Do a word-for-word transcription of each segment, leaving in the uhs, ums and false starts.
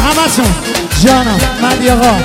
همه سون جانم مدی آقا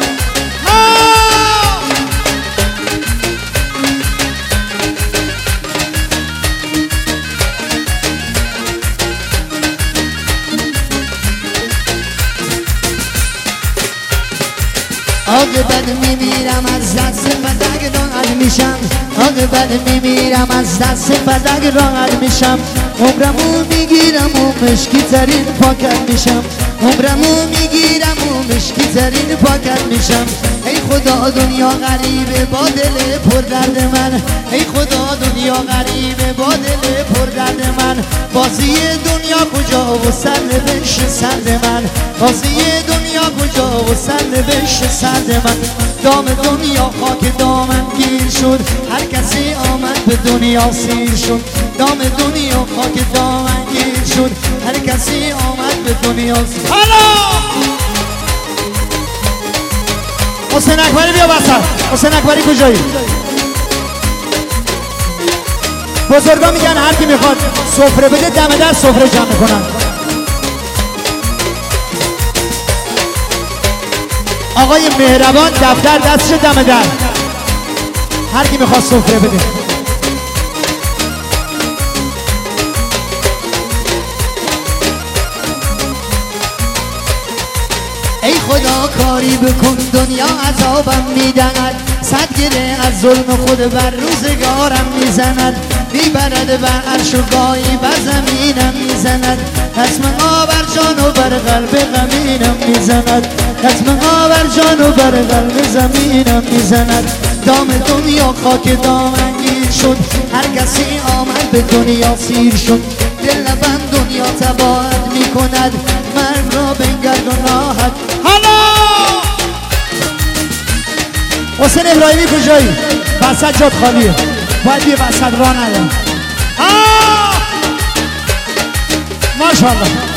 عاقبت میمیرم از دست فدک راحت میشم عاقبت میمیرم از دست فدک راحت میشم عمرمو میگیرم و مشکی ترین پاکت میشم عمرمو میگیرم و مشکی ترین پاکت میشم ای خدا دنیا غریبه با دل پر درد من ای خدا دنیا غریبه با دل پر درد من بازی دنیا کجا و سر بش سرد من بازی دنیا کجا و سر بش سرد من دام دنیا خاک دامن گیر شد هر کسی آمد به دنیا سیر شد دام دنیا خاک دامن گیر شد هر کسی آمد به دنیا سیر حالا حسین اکبری بیا بسر حسین اکبری کجایی؟ بزرگا میگن هر کی میخواد سفره بده دم در سفره جمع کنن آقای مهربان دفتر دستش دم در هر کی میخواد سفره بده ای خدا کاری بکن دنیا عذابم میدهد صد گره از ظلم خود بر روزگارم میزند میبرد بر عرش و گاهی بر زمینم میزند دستمها بر جان و بر قلب غمینم میزند دستمها بر جان و بر قلب زمینم میزند دام دنیا خاک دامن گیر شد هر کسی آمد به دنیا سیر شد دل لبن دنیا تباهت میکند مرگ را بنگرد و راحت حالا حسین ابراهیمی کجایی؟ وسط جات خالیه باید یه وسط راه ندارم ماشاءالله